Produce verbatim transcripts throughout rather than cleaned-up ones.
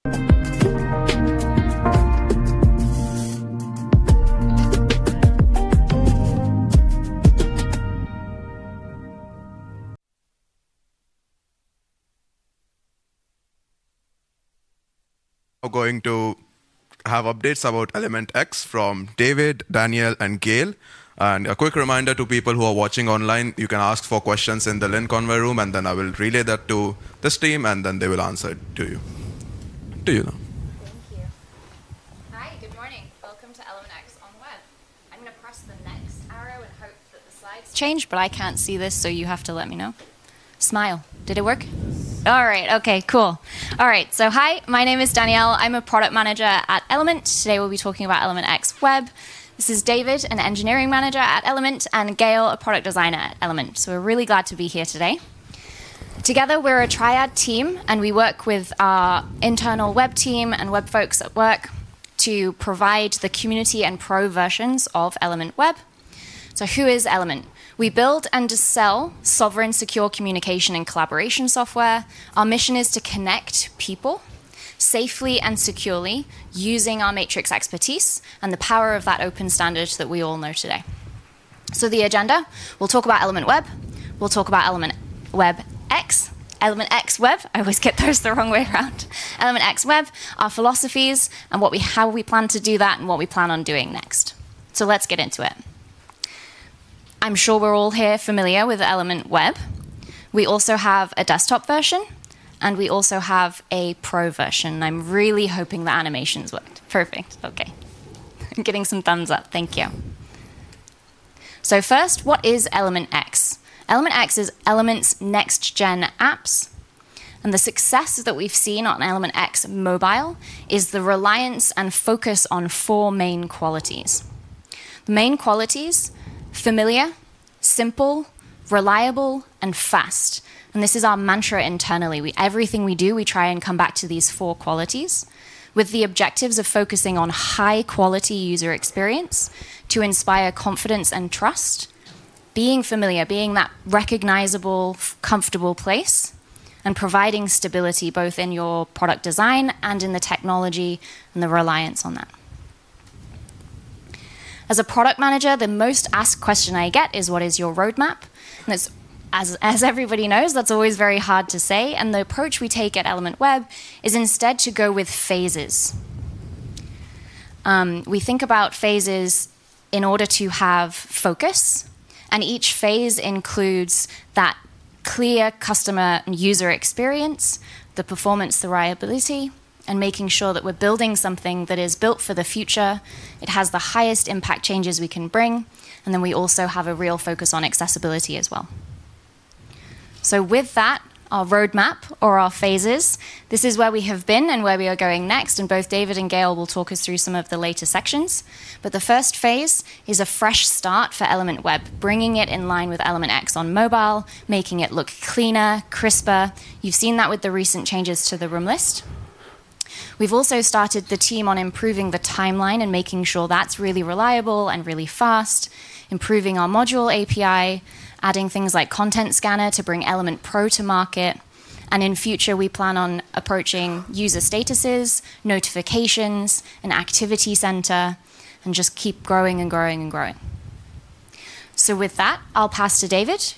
Going to have updates about Element X from David, Daniel, and Gail. And a quick reminder to people who are watching online, you can ask for questions in the Lynn Conway room, and then I will relay that to this team, and then they will answer it to you. To you now. Thank you. Hi, good morning. Welcome to Element X on Web. I'm going to press the next arrow and hope that the slides change, but I can't see this, so you have to let me know. Smile. Did it work? All right, okay, cool. All right, so hi, my name is Danielle. I'm a product manager at Element. Today we'll be talking about Element X Web. This is David, an engineering manager at Element, and Gail, a product designer at Element. So we're really glad to be here today. Together, we're a triad team, and we work with our internal web team and web folks at work to provide the community and pro versions of Element Web. So who is Element? We build and sell sovereign, secure communication and collaboration software. Our mission is to connect people safely and securely using our Matrix expertise and the power of that open standard that we all know today. So the agenda, we'll talk about Element Web. We'll talk about Element Web X, Element X Web. I always get those the wrong way around. Element X Web, our philosophies, and what we, how we plan to do that and what we plan on doing next. So let's get into it. I'm sure we're all here familiar with Element Web. We also have a desktop version, and we also have a pro version. I'm really hoping the animations worked. Perfect, okay. I'm getting some thumbs up, thank you. So first, what is Element X? Element X is Element's next-gen apps, and the success that we've seen on Element X Mobile is the reliance and focus on four main qualities. The main qualities: familiar, simple, reliable, and fast. And this is our mantra internally. We, everything we do, we try and come back to these four qualities with the objectives of focusing on high-quality user experience to inspire confidence and trust, being familiar, being that recognizable, comfortable place, and providing stability both in your product design and in the technology and the reliance on that. As a product manager, the most asked question I get is, what is your roadmap? And it's, as, as everybody knows, that's always very hard to say. And the approach we take at Element Web is instead to go with phases. Um, we think about phases in order to have focus. And each phase includes that clear customer and user experience, the performance, the reliability, and making sure that we're building something that is built for the future. It has the highest impact changes we can bring, and then we also have a real focus on accessibility as well. So with that, our roadmap, or our phases, this is where we have been and where we are going next, and both David and Gail will talk us through some of the later sections. But the first phase is a fresh start for Element Web, bringing it in line with Element X on mobile, making it look cleaner, crisper. You've seen that with the recent changes to the room list. We've also started the team on improving the timeline and making sure that's really reliable and really fast, improving our module A P I, adding things like Content Scanner to bring Element Pro to market. And in future, we plan on approaching user statuses, notifications, an activity center, and just keep growing and growing and growing. So with that, I'll pass to David.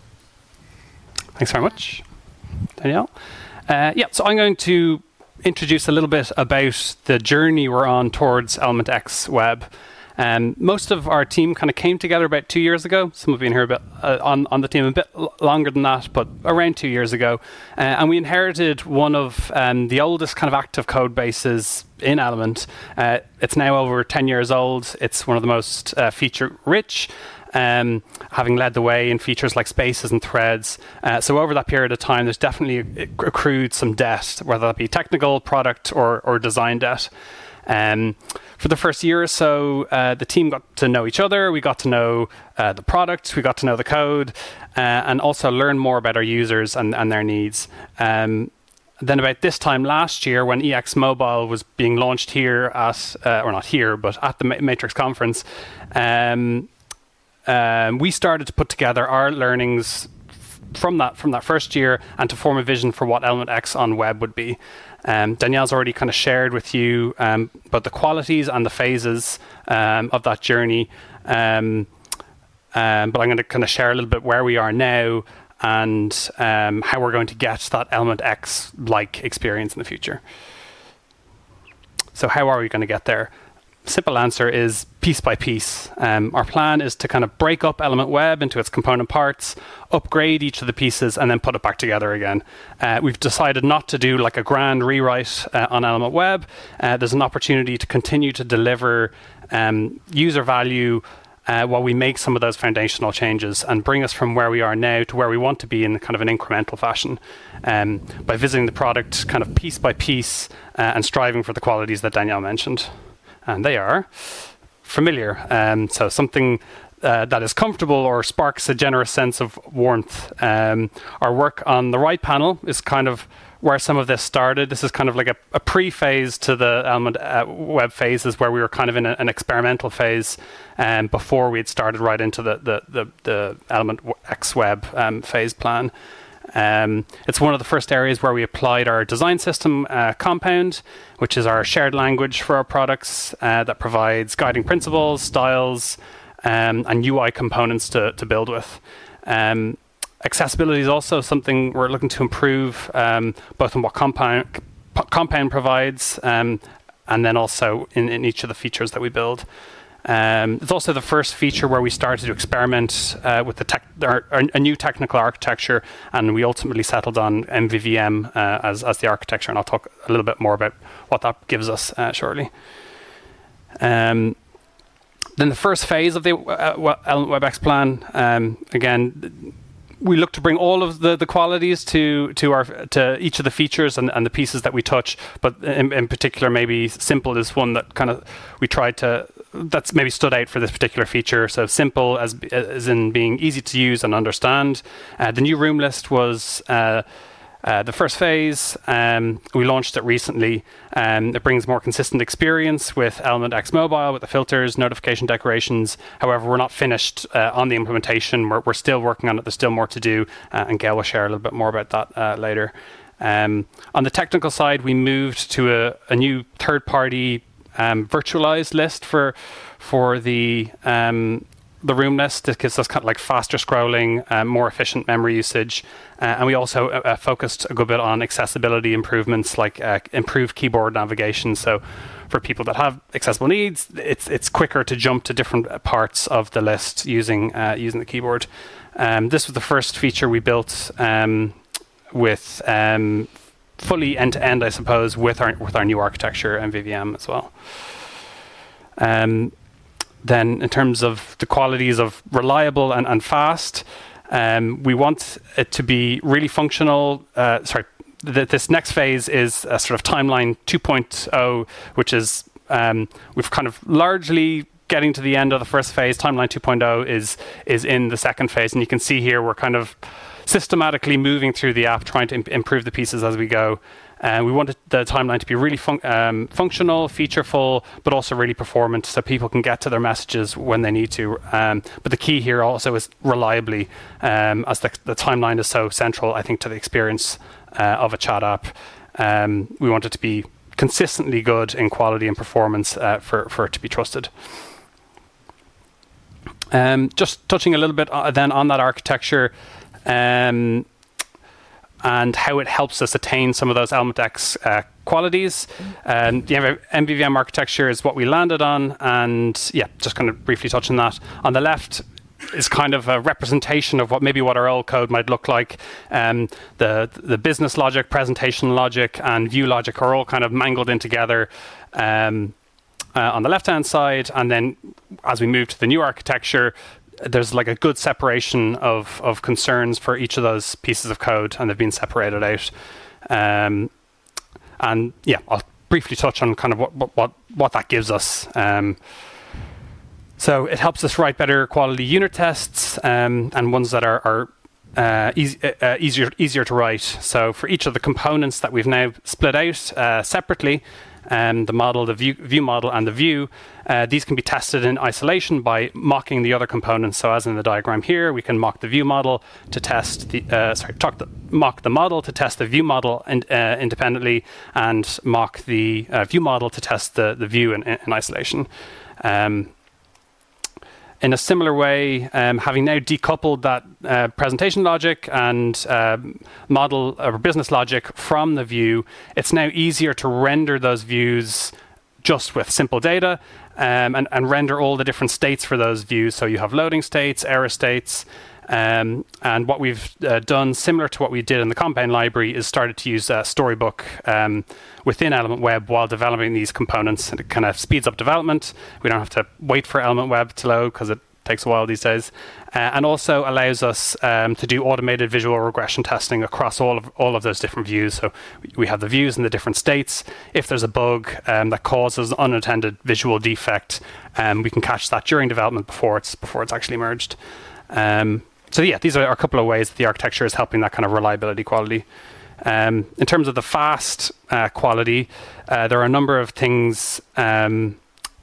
Thanks very much, Danielle. Uh, yeah, so I'm going to introduce a little bit about the journey we're on towards Element X Web. Um, most of our team kind of came together about two years ago. Some have been here a bit, uh, on, on the team a bit l- longer than that, but around two years ago. Uh, and we inherited one of um, the oldest kind of active code bases in Element. Uh, it's now over ten years old. It's one of the most uh, feature-rich, Um, having led the way in features like spaces and threads. Uh, so over that period of time, there's definitely accrued some debt, whether that be technical, product, or, or design debt. Um, for the first year or so, uh, the team got to know each other. We got to know uh, the product. We got to know the code, uh, and also learn more about our users and, and their needs. Um, Then about this time last year, when E X Mobile was being launched here at, uh, or not here, but at the Matrix conference, um, Um, we started to put together our learnings f- from that from that first year and to form a vision for what Element X on web would be. Um, Danielle's already kind of shared with you um, about the qualities and the phases um, of that journey. Um, um, but I'm going to kind of share a little bit where we are now and um, how we're going to get that Element X-like experience in the future. So how are we going to get there? Simple answer is piece by piece. Um, our plan is to kind of break up Element Web into its component parts, upgrade each of the pieces, and then put it back together again. Uh, we've decided not to do like a grand rewrite uh, on Element Web. Uh, there's an opportunity to continue to deliver um, user value uh, while we make some of those foundational changes and bring us from where we are now to where we want to be in kind of an incremental fashion um, by visiting the product kind of piece by piece uh, and striving for the qualities that Danielle mentioned. And they are familiar. Um, so something uh, that is comfortable or sparks a generous sense of warmth. Um, our work on the right panel is kind of where some of this started. This is kind of like a, a pre-phase to the Element uh, Web phases where we were kind of in a, an experimental phase um, before we had started right into the, the, the, the Element X Web um, phase plan. Um, it's one of the first areas where we applied our design system, uh, Compound, which is our shared language for our products uh, that provides guiding principles, styles, um, and U I components to, to build with. Um, accessibility is also something we're looking to improve, um, both in what Compound, Compound provides um, and then also in, in each of the features that we build. Um, it's also the first feature where we started to experiment uh, with the tech, our, our, a new technical architecture, and we ultimately settled on M V V M uh, as, as the architecture, and I'll talk a little bit more about what that gives us uh, shortly. Um, then the first phase of the uh, Element WebEx plan, um, again, we look to bring all of the, the qualities to to our to each of the features and, and the pieces that we touch, but in, in particular, maybe simple is one that kind of we tried to that's maybe stood out for this particular feature. So simple as as in being easy to use and understand. Uh, the new room list was uh, uh, the first phase. Um, we launched it recently. Um, it brings more consistent experience with Element X Mobile, with the filters, notification decorations. However, we're not finished uh, on the implementation. We're, we're still working on it. There's still more to do, uh, and Gail will share a little bit more about that uh, later. Um, on the technical side, we moved to a, a new third-party um, virtualized list for for the um, the room list. It gives us kind of like faster scrolling, uh, more efficient memory usage, uh, and we also uh, focused a good bit on accessibility improvements, like uh, improved keyboard navigation. So for people that have accessible needs, it's it's quicker to jump to different parts of the list using uh, using the keyboard. Um, this was the first feature we built um, with um, fully end-to-end, I suppose, with our with our new architecture M V V M as well. Um, Then in terms of the qualities of reliable and, and fast, um, we want it to be really functional. Uh, sorry, th this next phase is a sort of timeline two point oh, which is um, we've kind of largely getting to the end of the first phase. Timeline two point oh is is in the second phase, and you can see here we're kind of systematically moving through the app, trying to imp improve the pieces as we go. And uh, we wanted the timeline to be really fun um, functional, featureful, but also really performant, so people can get to their messages when they need to. Um, but the key here also is reliably, um, as the, the timeline is so central, I think, to the experience uh, of a chat app. Um, we want it to be consistently good in quality and performance uh, for, for it to be trusted. Um, just touching a little bit uh, then on that architecture, um, and how it helps us attain some of those Element X uh, qualities. Um, the M V V M architecture is what we landed on, and yeah, just kind of briefly touch on that. On the left is kind of a representation of what maybe what our old code might look like. Um, the the business logic, presentation logic, and view logic are all kind of mangled in together um, uh, on the left-hand side, and then as we move to the new architecture, there's like a good separation of, of concerns for each of those pieces of code, and they've been separated out. Um, and yeah, I'll briefly touch on kind of what what, what that gives us. Um, so it helps us write better quality unit tests um, and ones that are, are uh, easy, uh, easier easier to write. So for each of the components that we've now split out uh, separately, um, the model, the view, view model, and the view. Uh, these can be tested in isolation by mocking the other components. So as in the diagram here, we can mock the view model to test the, uh, sorry, talk the, mock the model to test the view model in, uh, independently, and mock the uh, view model to test the, the view in, in isolation. Um, In a similar way, um, having now decoupled that uh, presentation logic and uh, model or business logic from the view, it's now easier to render those views just with simple data um, and, and render all the different states for those views. So you have loading states, error states, um, and what we've uh, done, similar to what we did in the Compound library, is started to use uh, Storybook um, within Element Web while developing these components. And it kind of speeds up development. We don't have to wait for Element Web to load because it takes a while these days, uh, and also allows us um, to do automated visual regression testing across all of all of those different views. So we have the views in the different states. If there's a bug um, that causes an unintended visual defect, um, we can catch that during development before it's before it's actually merged. Um, so yeah, these are a couple of ways that the architecture is helping that kind of reliability quality. Um, in terms of the fast uh, quality, uh, there are a number of things um,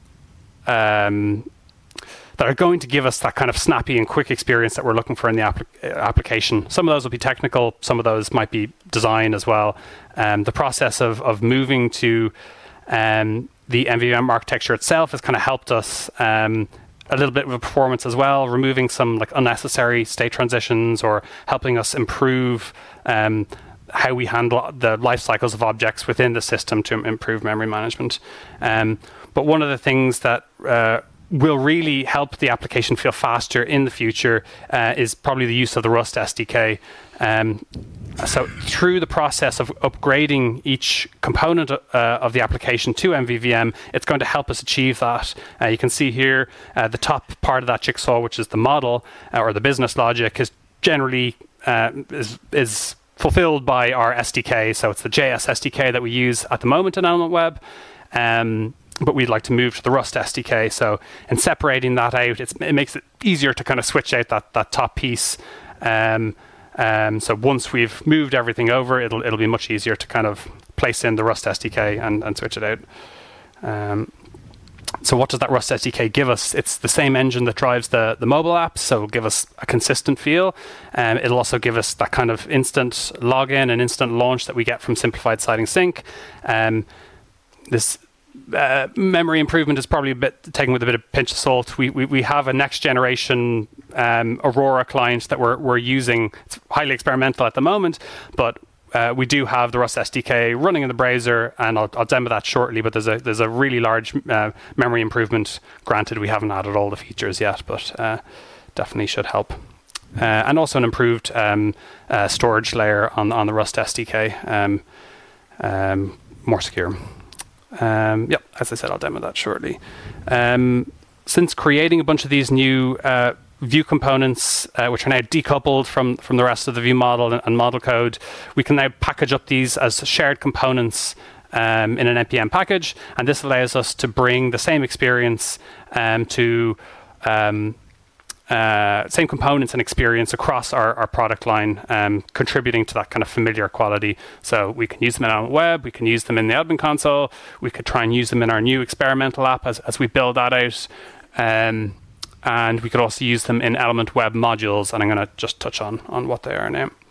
um, that are going to give us that kind of snappy and quick experience that we're looking for in the apl- application. Some of those will be technical, some of those might be design as well. Um, the process of, of moving to um, the M V V M architecture itself has kind of helped us um, a little bit with performance as well, removing some like unnecessary state transitions or helping us improve um, how we handle the life cycles of objects within the system to improve memory management. Um, but one of the things that uh, will really help the application feel faster in the future uh, is probably the use of the Rust S D K. Um, so through the process of upgrading each component uh, of the application to M V V M, it's going to help us achieve that. Uh, you can see here uh, the top part of that jigsaw, which is the model uh, or the business logic, is generally uh, is, is fulfilled by our S D K. So it's the J S S D K that we use at the moment in Element Web. Um, but we'd like to move to the Rust S D K. So in separating that out, it's, it makes it easier to kind of switch out that, that top piece. Um, um, so once we've moved everything over, it'll it'll be much easier to kind of place in the Rust S D K and, and switch it out. Um, so what does that Rust S D K give us? It's the same engine that drives the, the mobile apps, so it'll give us a consistent feel. Um, it'll also give us that kind of instant login and instant launch that we get from simplified sliding sync. Um, this Uh, memory improvement is probably a bit taken with a bit of pinch of salt. We we, we have a next generation um, Aurora client that we're we're using. It's highly experimental at the moment, but uh, we do have the Rust S D K running in the browser, and I'll, I'll demo that shortly. But there's a there's a really large uh, memory improvement. Granted, we haven't added all the features yet, but uh, definitely should help. Uh, and also an improved um, uh, storage layer on on the Rust S D K, um, um, more secure. Um, yep, as I said, I'll demo that shortly. Um, since creating a bunch of these new uh, view components, uh, which are now decoupled from, from the rest of the view model and, and model code, we can now package up these as shared components um, in an N P M package. And this allows us to bring the same experience um, to um, Uh, same components and experience across our, our product line, um, contributing to that kind of familiar quality. So we can use them in Element Web, we can use them in the admin console, we could try and use them in our new experimental app as, as we build that out. Um, and we could also use them in Element Web modules, and I'm going to just touch on, on what they are now.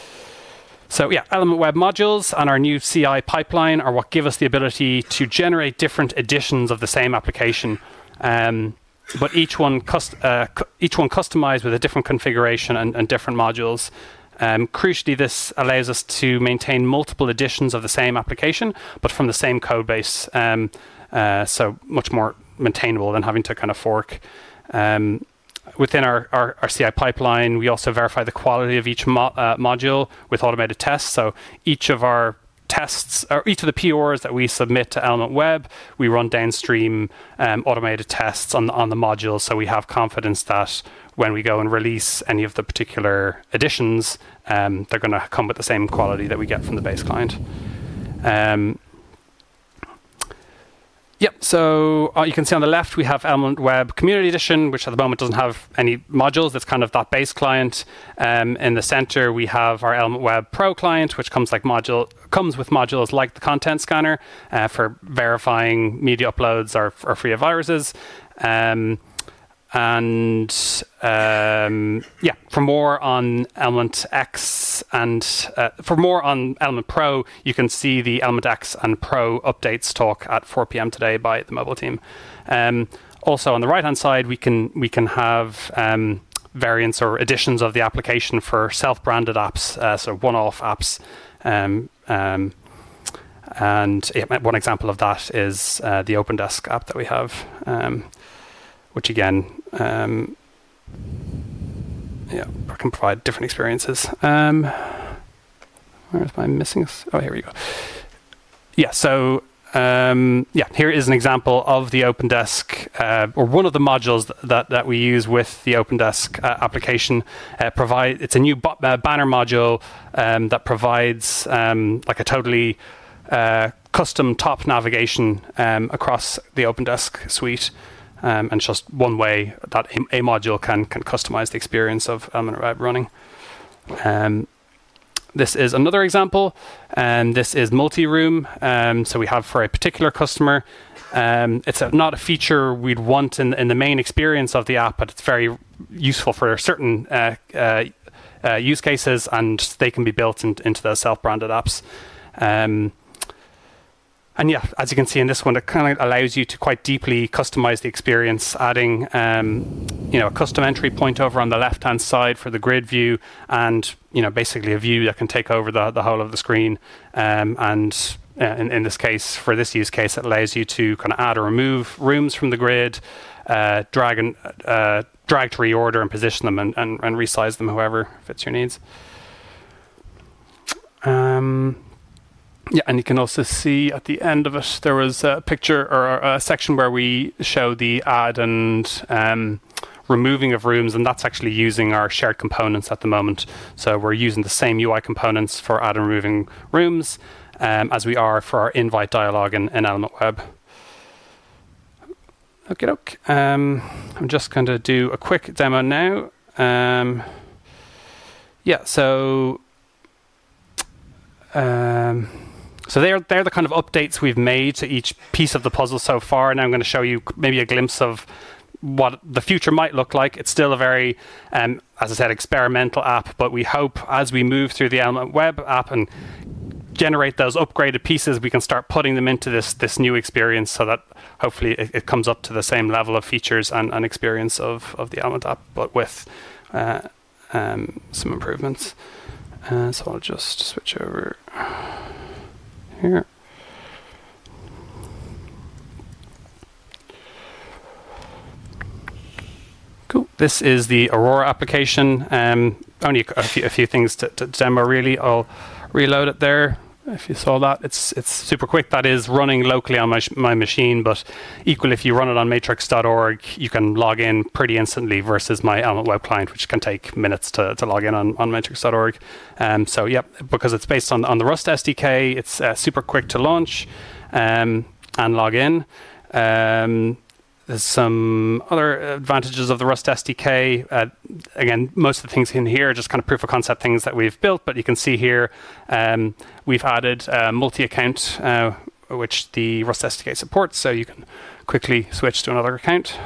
So yeah, Element Web modules and our new C I pipeline are what give us the ability to generate different editions of the same application. Um, but each one cust- uh, cu- each one customized with a different configuration and, and different modules. Um, crucially, this allows us to maintain multiple editions of the same application, but from the same code base. Um, uh, so much more maintainable than having to kind of fork. Um, within our, our, our C I pipeline, we also verify the quality of each mo- uh, module with automated tests. So each of our tests, or each of the P Ors that we submit to Element Web, we run downstream um, automated tests on, on the modules, so we have confidence that when we go and release any of the particular editions, um, they're going to come with the same quality that we get from the base client. Um, Yep, so uh, you can see on the left we have Element Web Community Edition, which at the moment doesn't have any modules. It's kind of that base client. Um, in the center we have our Element Web Pro client, which comes like module comes with modules like the content scanner uh, for verifying media uploads or, or free of viruses. Um, and um, yeah, for more on Element X and uh, for more on Element Pro, you can see the Element X and Pro updates talk at four p.m. today by the mobile team. Um, also, on the right-hand side, we can we can have um, variants or editions of the application for self-branded apps, uh, so one-off apps. Um, um, and yeah, one example of that is uh, the OpenDesk app that we have. Um, which again, um, yeah, can provide different experiences. Um, where is my missing? Oh, here we go. Yeah, so um, yeah, here is an example of the OpenDesk, uh, or one of the modules th- that that we use with the OpenDesk uh, application. Uh, provide it's a new bo- uh, banner module um, that provides um, like a totally uh, custom top navigation um, across the OpenDesk suite. Um, and just one way that a, a module can can customize the experience of Element Web running. Um, this is another example, and this is multi-room. Um, so we have for a particular customer. Um, it's a, not a feature we'd want in in the main experience of the app, but it's very useful for certain uh, uh, uh, use cases, and they can be built in, into those self-branded apps. Um, And yeah, as you can see in this one, it kind of allows you to quite deeply customize the experience, adding um, you know, a custom entry point over on the left-hand side for the grid view, and you know, basically a view that can take over the, the whole of the screen. Um, and uh, in, in this case, for this use case, it allows you to kind of add or remove rooms from the grid, uh, drag and uh, drag to reorder and position them, and, and, and resize them however fits your needs. Um, Yeah, and you can also see at the end of it, there was a picture or a section where we show the add and um, removing of rooms, and that's actually using our shared components at the moment. So we're using the same U I components for add and removing rooms um, as we are for our invite dialog in, in Element Web. Okay, doke. Um, I'm just going to do a quick demo now. Um, yeah, so... Um, So they're, they're the kind of updates we've made to each piece of the puzzle so far. And I'm going to show you maybe a glimpse of what the future might look like. It's still a very, um, as I said, experimental app, but we hope as we move through the Element Web app and generate those upgraded pieces, we can start putting them into this this new experience so that hopefully it, it comes up to the same level of features and, and experience of, of the Element app, but with uh, um, some improvements. Uh, so I'll just switch over here. Cool. This is the Aurora application. Um, only a few, a few things to, to demo really. I'll reload it there. If you saw that, it's it's super quick. That is running locally on my my machine, but equally, if you run it on matrix dot org, you can log in pretty instantly versus my Element Web client, which can take minutes to, to log in on, on matrix dot org. Um, so, yep, because it's based on, on the Rust S D K, it's uh, super quick to launch um, and log in. Um, There's some other advantages of the Rust S D K. Uh, again, most of the things in here are just kind of proof of concept things that we've built, but you can see here um, we've added uh, multi-account, uh, which the Rust S D K supports, so you can quickly switch to another account.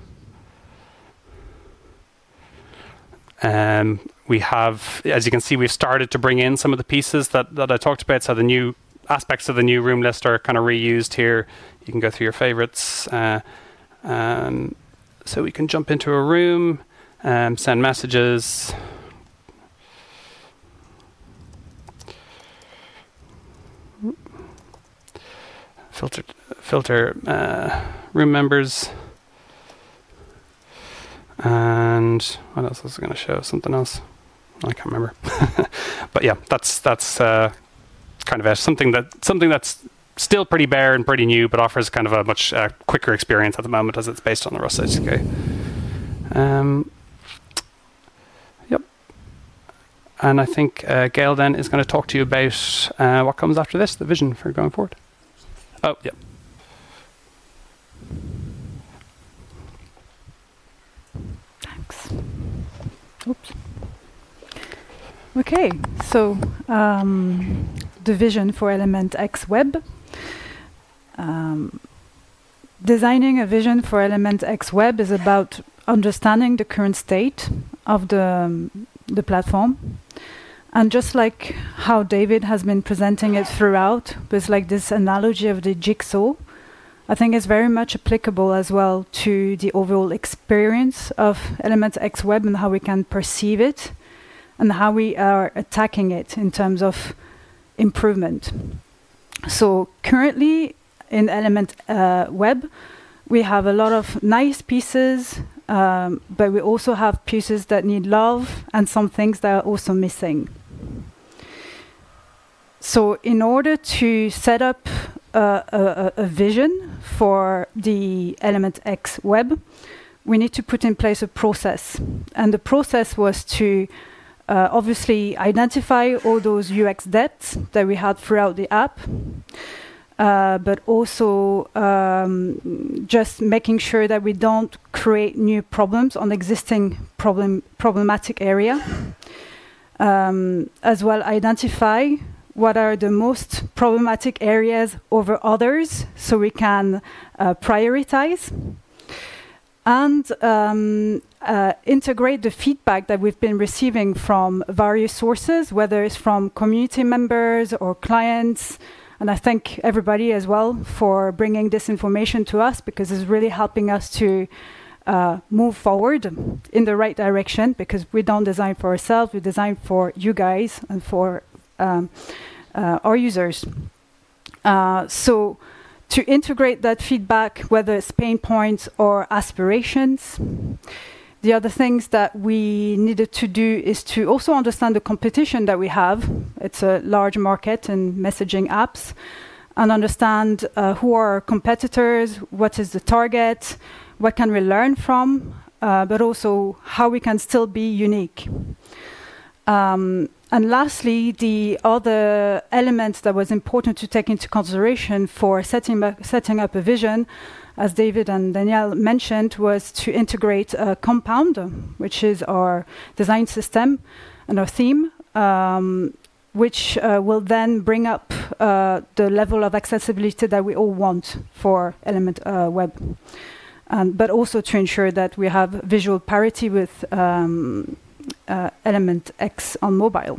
Um, we have, as you can see, we've started to bring in some of the pieces that, that I talked about, so the new aspects of the new room list are kind of reused here. You can go through your favorites. Uh, Um, so we can jump into a room, um, send messages. Filter, filter uh, room members. And what else was I going to show? Something else? I can't remember. But yeah, that's that's uh, kind of a, something that something that's still pretty bare and pretty new, but offers kind of a much uh, quicker experience at the moment as it's based on the Rust S D K. Um, yep. And I think uh, Gail then is going to talk to you about uh, what comes after this, the vision for going forward. Oh, yeah. Thanks. Oops. Okay, so um, the vision for Element X Web. Um, designing a vision for Element X Web is about understanding the current state of the, um, the platform. And just like how David has been presenting it throughout, with like this analogy of the jigsaw, I think it's very much applicable as well to the overall experience of Element X Web and how we can perceive it and how we are attacking it in terms of improvement. So currently in Element uh, Web, we have a lot of nice pieces, um, but we also have pieces that need love and some things that are also missing. So in order to set up uh, a, a vision for the Element X Web, we need to put in place a process. And the process was to uh, obviously identify all those U X debts that we had throughout the app, uh, but also um, just making sure that we don't create new problems on existing problem problematic area. Um, as well, identify what are the most problematic areas over others so we can uh, prioritize. And um, uh, integrate the feedback that we've been receiving from various sources, whether it's from community members or clients. And I thank everybody as well for bringing this information to us, because it's really helping us to uh, move forward in the right direction, because we don't design for ourselves, we design for you guys and for um, uh, our users. Uh, so. To integrate that feedback, whether it's pain points or aspirations. The other things that we needed to do is to also understand the competition that we have. It's a large market in messaging apps, and understand uh, who are our competitors, what is the target, what can we learn from, uh, but also how we can still be unique. Um, And lastly, the other element that was important to take into consideration for setting up, setting up a vision, as David and Danielle mentioned, was to integrate a Compound, which is our design system and our theme, um, which uh, will then bring up uh, the level of accessibility that we all want for Element uh, Web. Um, but also to ensure that we have visual parity with um, Uh, Element X on mobile.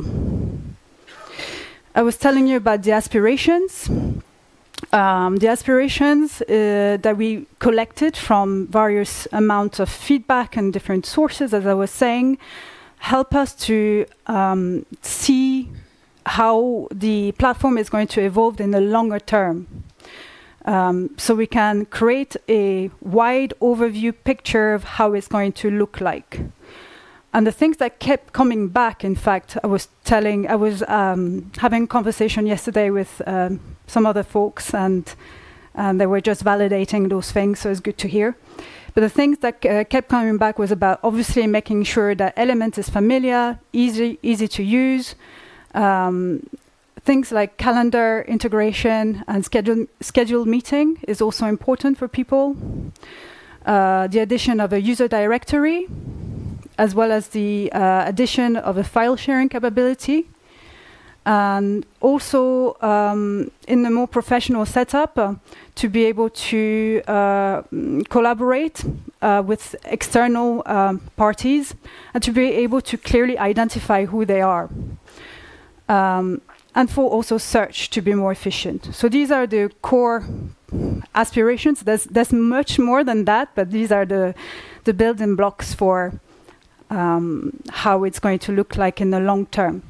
I was telling you about the aspirations. Um, the aspirations uh, that we collected from various amounts of feedback and different sources, as I was saying, help us to um, see how the platform is going to evolve in the longer term. Um, so we can create a wide overview picture of how it's going to look like. And the things that kept coming back, in fact, I was telling, I was um, having a conversation yesterday with um, some other folks, and, and they were just validating those things, so it's good to hear. But the things that uh, kept coming back was about obviously making sure that Element is familiar, easy, easy to use. Um, things like calendar integration and schedule, scheduled meeting is also important for people. Uh, the addition of a user directory, as well as the uh, addition of a file sharing capability. And also um, in the more professional setup, uh, to be able to uh, collaborate uh, with external um, parties, and to be able to clearly identify who they are. Um, and for also search to be more efficient. So these are the core aspirations. There's, there's much more than that, but these are the, the building blocks for Um, how it's going to look like in the long term.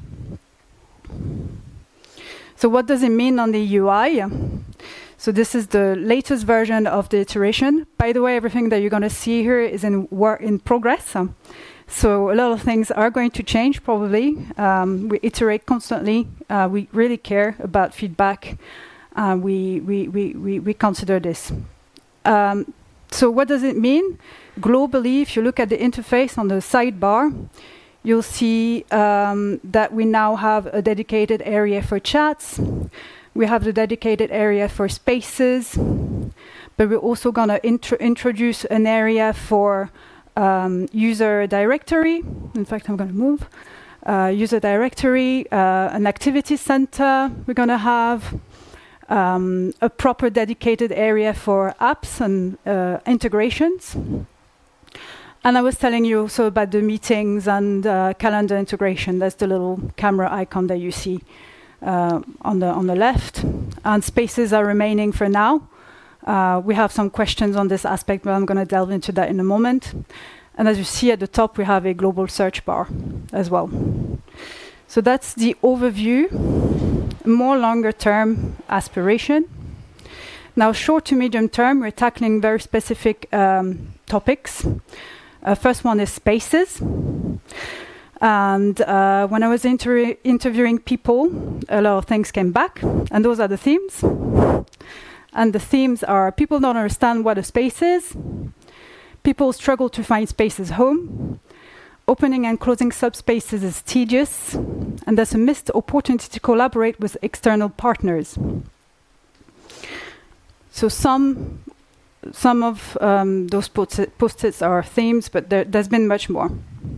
So what does it mean on the U I? So this is the latest version of the iteration. By the way, everything that you're going to see here is in work in progress. Um, so a lot of things are going to change probably. Um, we iterate constantly. Uh, we really care about feedback. Uh, we, we, we, we, we consider this. Um, so what does it mean? Globally, if you look at the interface on the sidebar, you'll see um, that we now have a dedicated area for chats. We have the dedicated area for spaces, but we're also going to intro introduce an area for um, user directory. In fact, I'm going to move. uh, user directory, uh, an activity center we're going to have, um, a proper dedicated area for apps and uh, integrations. And I was telling you also about the meetings and uh, calendar integration. That's the little camera icon that you see uh, on the on the left. And spaces are remaining for now. Uh, we have some questions on this aspect, but I'm going to delve into that in a moment. And as you see at the top, we have a global search bar as well. So that's the overview, more longer term aspiration. Now, short to medium term, we're tackling very specific um, topics. Uh, first one is spaces. And uh, when I was inter interviewing people, a lot of things came back, and those are the themes. And the themes are: people don't understand what a space is, people struggle to find spaces home, opening and closing subspaces is tedious, and there's a missed opportunity to collaborate with external partners. So some some of um, those post-its are themes, but there, there's been much more.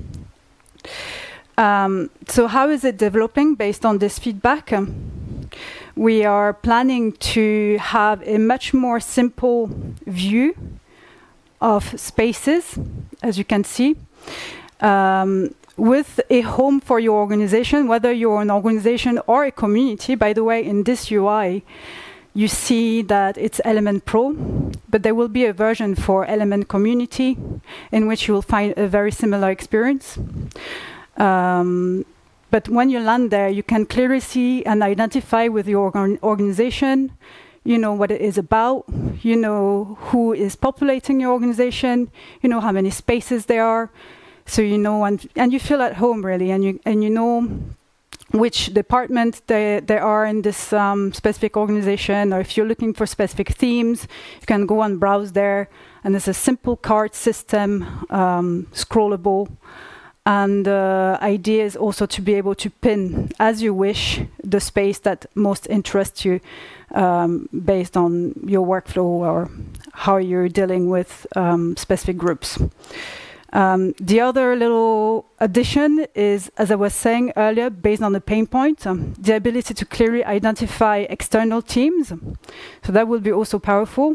Um, so how is it developing based on this feedback? Um, we are planning to have a much more simple view of spaces, as you can see, um, with a home for your organization, whether you're an organization or a community. By the way, in this U I, you see that it's Element Pro, but there will be a version for Element Community in which you will find a very similar experience. Um, but when you land there, you can clearly see and identify with your organ organization. You know what it is about. You know who is populating your organization. You know how many spaces there are. So you know, and, and you feel at home really, and you and you know which department they, they are in this um, specific organization, or if you're looking for specific themes, you can go and browse there. And there's a simple card system, um, scrollable. And the uh, idea is also to be able to pin, as you wish, the space that most interests you um, based on your workflow or how you're dealing with um, specific groups. Um, the other little addition is, as I was saying earlier, based on the pain point, um, the ability to clearly identify external teams. So that will be also powerful.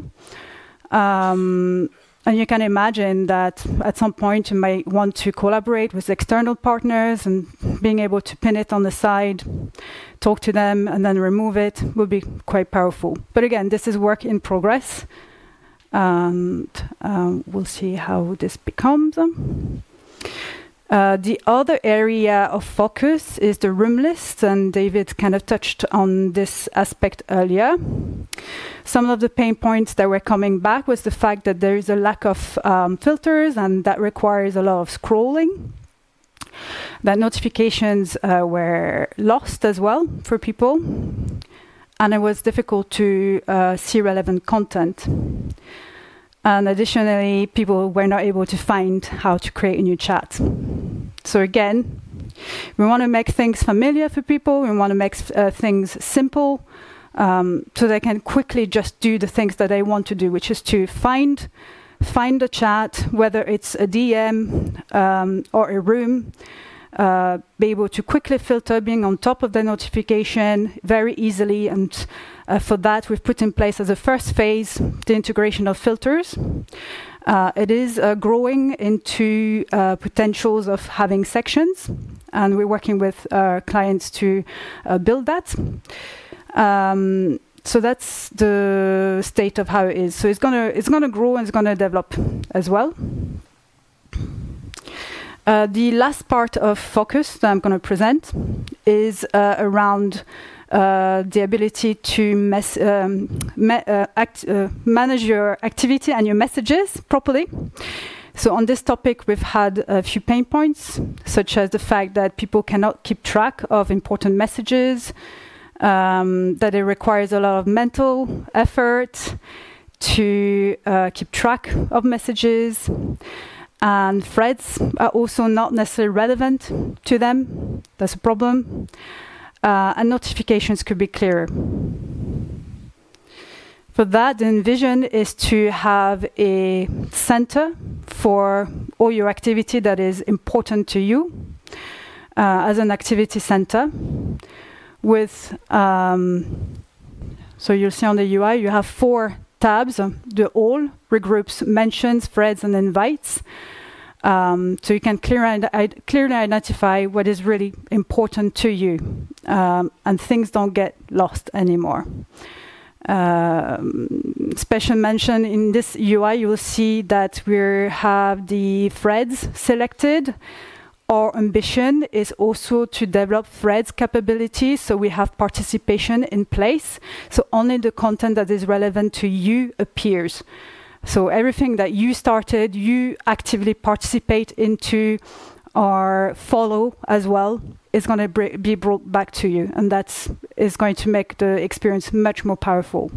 Um, and you can imagine that at some point you might want to collaborate with external partners, and being able to pin it on the side, talk to them, and then remove it will be quite powerful. But again, this is work in progress. And um, we'll see how this becomes. Uh, the other area of focus is the room list, and David kind of touched on this aspect earlier. Some of the pain points that were coming back was the fact that there is a lack of um, filters, and that requires a lot of scrolling. That notifications uh, were lost as well for people, and it was difficult to uh, see relevant content. And additionally, people were not able to find how to create a new chat. So again, we want to make things familiar for people. We want to make uh, things simple, um, so they can quickly just do the things that they want to do, which is to find, find a chat, whether it's a D M um, or a room, uh, be able to quickly filter, being on top of the notification very easily. And uh, for that, we've put in place as a first phase the integration of filters. Uh, it is uh, growing into uh, potentials of having sections, and we're working with our clients to uh, build that. Um, so that's the state of how it is. So it's gonna it's gonna grow and it's gonna develop as well. Uh, the last part of focus that I'm going to present is uh, around uh, the ability to mes um, ma uh, act uh, manage your activity and your messages properly. So on this topic, we've had a few pain points, such as the fact that people cannot keep track of important messages, um, that it requires a lot of mental effort to uh, keep track of messages. And threads are also not necessarily relevant to them. That's a problem. Uh, and notifications could be clearer. For that, the vision is to have a center for all your activity that is important to you. uh, as an activity center with, um, so you'll see on the U I, you have four tabs. The all regroups mentions, threads, and invites. Um, so you can clear, I, clearly identify what is really important to you, um, and things don't get lost anymore. Um, special mention in this U I, you will see that we have the threads selected. Our ambition is also to develop threads capabilities, so we have participation in place. So only the content that is relevant to you appears. So everything that you started, you actively participate into or follow as well, is going to br- be brought back to you. And that is going to make the experience much more powerful.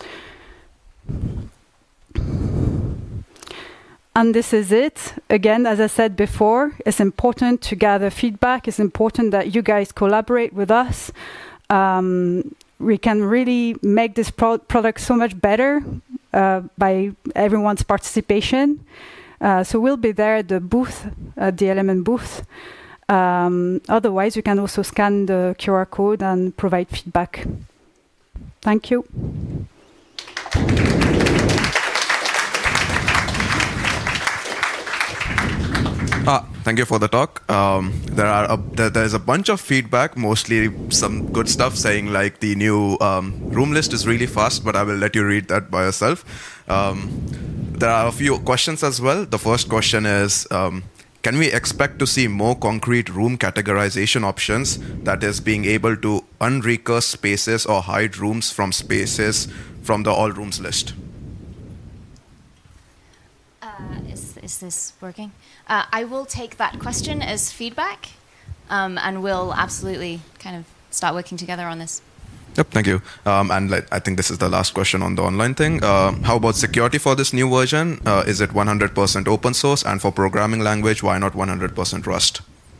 And this is it. Again, as I said before, it's important to gather feedback. It's important that you guys collaborate with us. Um, we can really make this pro- product so much better uh, by everyone's participation. Uh, so we'll be there at the booth, at the Element booth. Um, otherwise, you can also scan the Q R code and provide feedback. Thank you. Ah, thank you for the talk. Um, there are a, there, there's a bunch of feedback, mostly some good stuff, saying like the new um, room list is really fast, but I will let you read that by yourself. Um, there are a few questions as well. The first question is, um, can we expect to see more concrete room categorization options, that is being able to unrecurse spaces or hide rooms from spaces from the all rooms list? Uh, is, is this working? Uh, I will take that question as feedback, um, and we'll absolutely kind of start working together on this. Yep, thank you. Um, and like, I think this is the last question on the online thing. Uh, how about security for this new version? Uh, is it one hundred percent open source? And for programming language, why not one hundred percent Rust?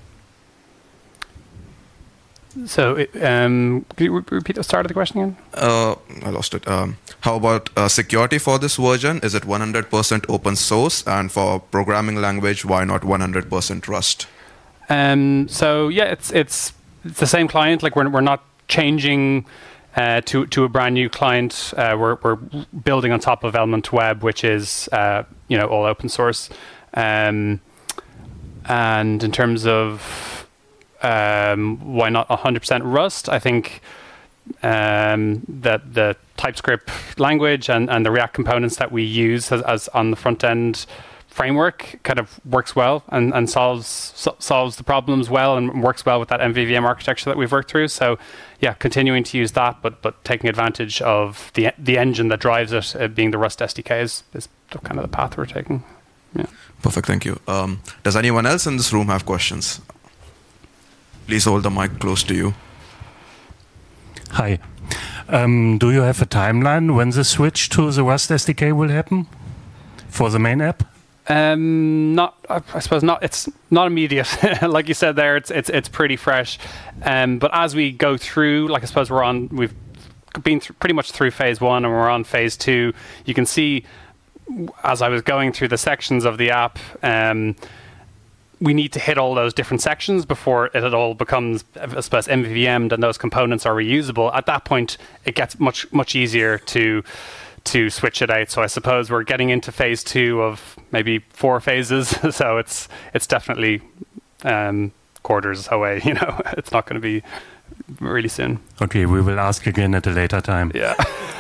So, it, um, could you re- repeat the start of the question again? Uh, I lost it. Um, how about uh, security for this version? Is it one hundred percent open source? And for programming language, why not one hundred percent Rust? Um, so yeah, it's it's it's the same client. Like we're we're not changing uh, to to a brand new client. Uh, we're we're building on top of Element Web, which is uh, you know all open source. Um, and in terms of Um, why not one hundred percent Rust? I think um, that the TypeScript language and, and the React components that we use as, as on the front end framework kind of works well and, and solves so, solves the problems well and works well with that M V V M architecture that we've worked through. So yeah, continuing to use that, but but taking advantage of the the engine that drives it, uh, being the Rust S D K is, is kind of the path we're taking. Yeah. Perfect, thank you. Um, does anyone else in this room have questions? Please hold the mic close to you. Hi. Um, do you have a timeline when the switch to the Rust S D K will happen for the main app? Um, not, I suppose not. It's not immediate, like you said there. It's it's it's pretty fresh. Um, but as we go through, like I suppose we're on, we've been th- pretty much through phase one, and we're on phase two. You can see, as I was going through the sections of the app, um, we need to hit all those different sections before it all becomes, I suppose, M V V M'd and those components are reusable. At that point, it gets much much easier to to switch it out. So I suppose we're getting into phase two of maybe four phases. So it's it's definitely um, quarters away. You know, it's not going to be really soon. Okay, we will ask again at a later time. Yeah.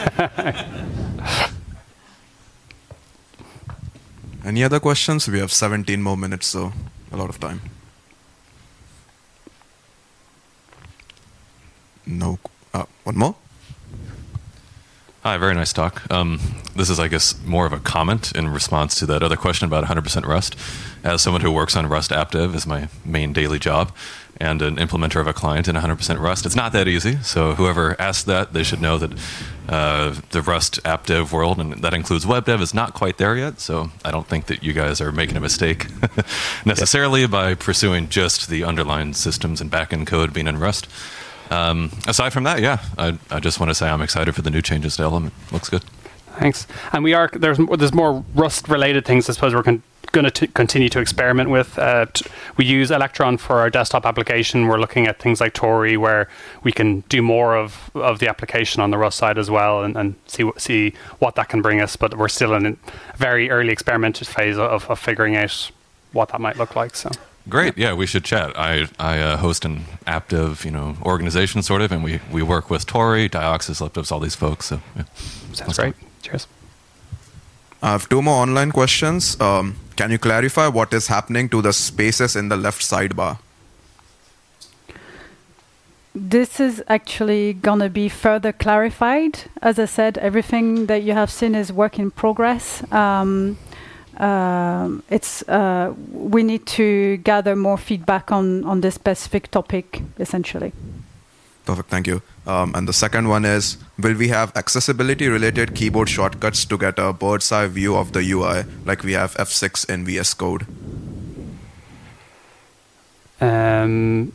Any other questions? We have seventeen more minutes, so a lot of time. No. Uh, one more? Hi, very nice talk. Um, this is, I guess, more of a comment in response to that other question about one hundred percent Rust. As someone who works on Rust app dev as my main daily job, and an implementer of a client in one hundred percent Rust, it's not that easy. So whoever asked that, they should know that uh, the Rust app dev world, and that includes web dev, is not quite there yet. So I don't think that you guys are making a mistake necessarily yep. by pursuing just the underlying systems and backend code being in Rust. Um, aside from that, yeah, I, I just want to say I'm excited for the new changes to Element. Looks good. Thanks. And we are there's there's more Rust related things I suppose we're con- going to continue to experiment with. Uh, t- we use Electron for our desktop application. We're looking at things like Tori, where we can do more of, of the application on the Rust side as well, and, and see see what that can bring us. But we're still in a very early experimental phase of, of figuring out what that might look like. So great, yeah, we should chat. I I uh, host an AppDev, you know, organization sort of, and we, we work with Tori, Dioxys, LibDevs, all these folks. So yeah. Sounds great. Cheers. I have two more online questions. Um, can you clarify what is happening to the spaces in the left sidebar? This is actually going to be further clarified. As I said, everything that you have seen is work in progress. Um, um, it's uh, we need to gather more feedback on, on this specific topic, essentially. Perfect, thank you. Um, and the second one is, will we have accessibility-related keyboard shortcuts to get a bird's-eye view of the U I, like we have F six in V S Code? Um,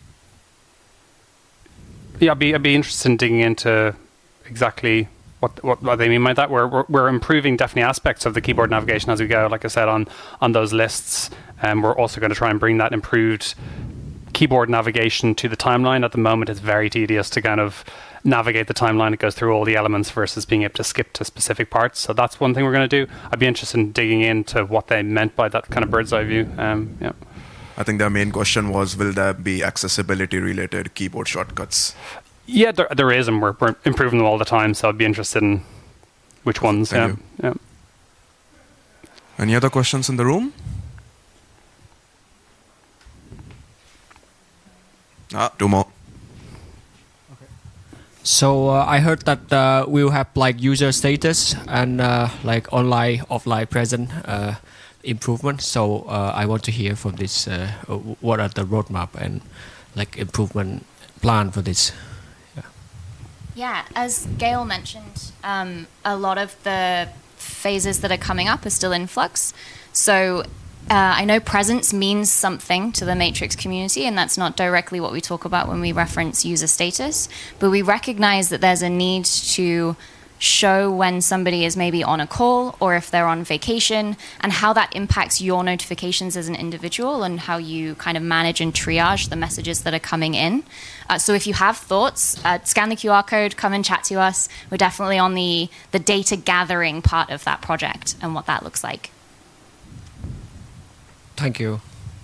yeah, I'd be, I'd be interested in digging into exactly what, what, what they mean by that. We're, we're, we're improving definitely aspects of the keyboard navigation as we go, like I said, on, on those lists. And um, we're also going to try and bring that improved keyboard navigation to the timeline. At the moment, it's very tedious to kind of navigate the timeline. It goes through all the elements versus being able to skip to specific parts. So that's one thing we're going to do. I'd be interested in digging into what they meant by that kind of bird's eye view. Um, yeah. I think their main question was, will there be accessibility-related keyboard shortcuts? Yeah, there, there is, and we're, we're improving them all the time. So I'd be interested in which ones. Thank yeah. you. yeah. Any other questions in the room? Ah, two more. So uh, I heard that uh, we'll have like user status and uh, like online, offline, present uh, improvement. So uh, I want to hear from this. Uh, what are the roadmap and like improvement plan for this? Yeah, yeah as Gail mentioned, um, a lot of the phases that are coming up are still in flux. So Uh, I know presence means something to the Matrix community, and that's not directly what we talk about when we reference user status, but we recognize that there's a need to show when somebody is maybe on a call or if they're on vacation, and how that impacts your notifications as an individual and how you kind of manage and triage the messages that are coming in. Uh, so if you have thoughts, uh, scan the Q R code, come and chat to us. We're definitely on the, the data gathering part of that project and what that looks like. Thank you.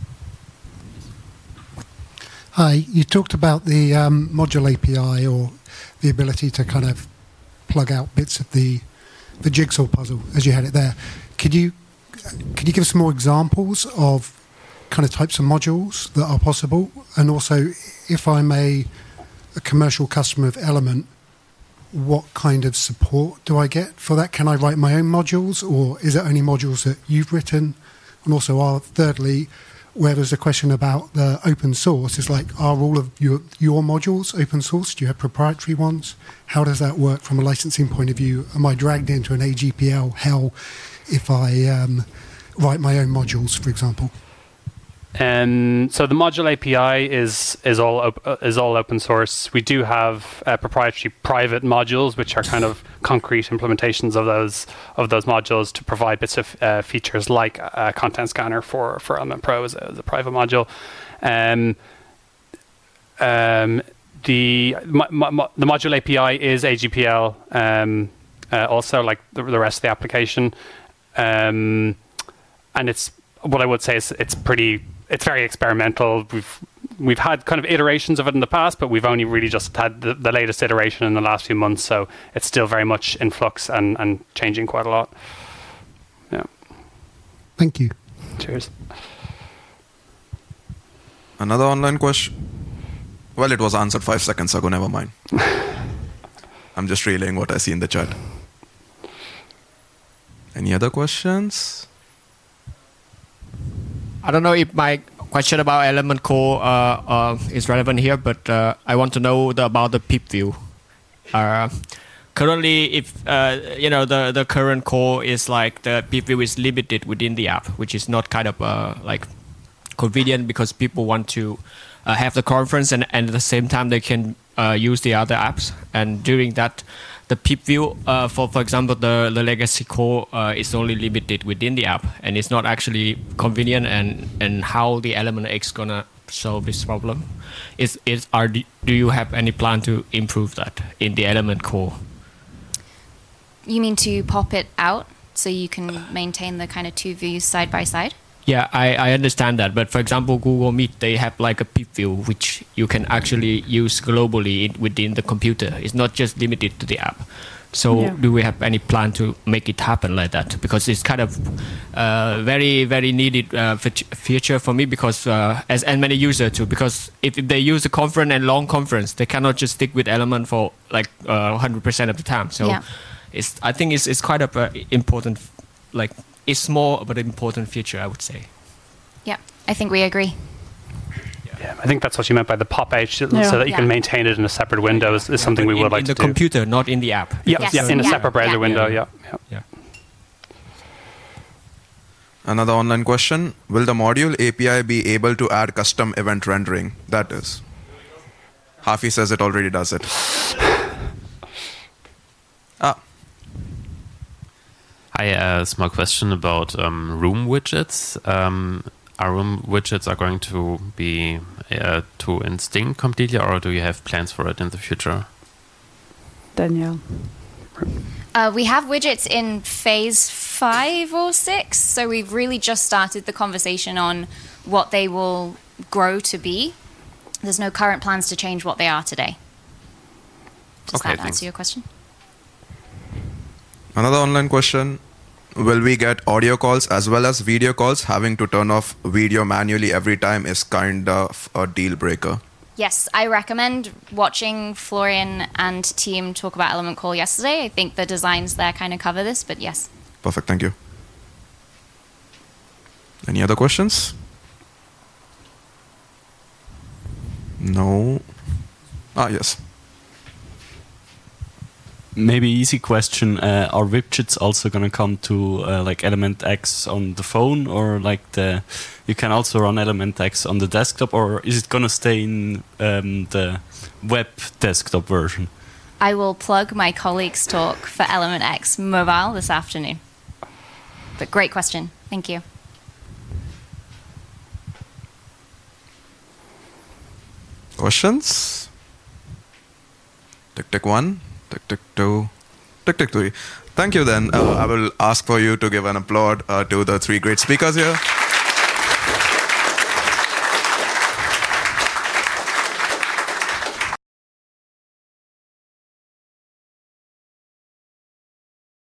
Hi, you talked about the um, module A P I, or the ability to kind of plug out bits of the the jigsaw puzzle as you had it there. Could you could you give some more examples of kind of types of modules that are possible? And also, if I'm a, a commercial customer of Element, what kind of support do I get for that? Can I write my own modules, or is it only modules that you've written? And also, are, thirdly, where there's a question about the open source, is like, are all of your, your modules open source? Do you have proprietary ones? How does that work from a licensing point of view? Am I dragged into an A G P L hell if I um, write my own modules, for example? Um, so the module A P I is is all op- uh, is all open source. We do have uh, proprietary private modules, which are kind of concrete implementations of those of those modules to provide bits of uh, features like a content scanner for for Element Pro as a, as a private module. Um, um, the mo- mo- the module A P I is A G P L, um, uh, also like the, the rest of the application, um, and it's what I would say is it's pretty. It's very experimental. We've we've had kind of iterations of it in the past, but we've only really just had the, the latest iteration in the last few months. So it's still very much in flux and, and changing quite a lot. Yeah. Thank you. Cheers. Another online question. Well, it was answered five seconds ago. Never mind. I'm just relaying what I see in the chat. Any other questions? I don't know if my question about Element Core uh, uh, is relevant here, but uh, I want to know the, about the pip view. Uh, currently, if uh, you know the the current core is like the pip view is limited within the app, which is not kind of uh, like convenient because people want to uh, have the conference and, and at the same time they can uh, use the other apps. And during that the peep view, uh, for for example, the the legacy core uh, is only limited within the app, and it's not actually convenient. And and how the Element X gonna solve this problem? Is is are do you have any plan to improve that in the Element core? You mean to pop it out so you can maintain the kind of two views side by side? Yeah, I, I understand that. But for example, Google Meet, they have like a peep view, which you can actually use globally in, within the computer. It's not just limited to the app. So Yeah. do we have any plan to make it happen like that? Because it's kind of uh, very, very needed uh, fe- feature for me because uh, as and many users too. Because if, if they use a conference and long conference, they cannot just stick with Element for like uh, one hundred percent of the time. So Yeah. it's I think it's, it's quite a uh, important, like it's small but important feature, I would say. Yeah, I think we agree. Yeah, I think that's what you meant by the pop out, so Yeah. that you can Yeah. maintain it in a separate window is, is something we in, would like in to the do. computer, not in the app. Yeah, Yes. yeah, in a Yeah. separate browser Yeah. window. Yeah. Yeah, yeah. Yeah. Another online question. Will the module A P I be able to add custom event rendering? That is. Hafi says it already does it. Ah, Hi, uh, small question about um, room widgets. Um, are room widgets are going to be uh, to Instinct completely, or do you have plans for it in the future? Danielle. Uh, we have widgets in phase five or six, so we've really just started the conversation on what they will grow to be. There's no current plans to change what they are today. Does Okay, that thanks. answer your question? another online question. Will we get audio calls as well as video calls? Having to turn off video manually every time is kind of a deal breaker. Yes, I recommend watching Florian and team talk about Element Call yesterday. I think the designs there kind of cover this, but yes. Perfect, thank you. Any other questions? No. Ah, yes. Maybe easy question. Uh, are widgets also going to come to uh, like Element X on the phone, or like the you can also run Element X on the desktop, or is it going to stay in um, the web desktop version? I will plug my colleague's talk for Element X mobile this afternoon. But great question. Thank you. Questions? Tick tick one, tick tick two, tick tick three. Thank you then. Uh, I will ask for you to give an applaud uh, to the three great speakers here.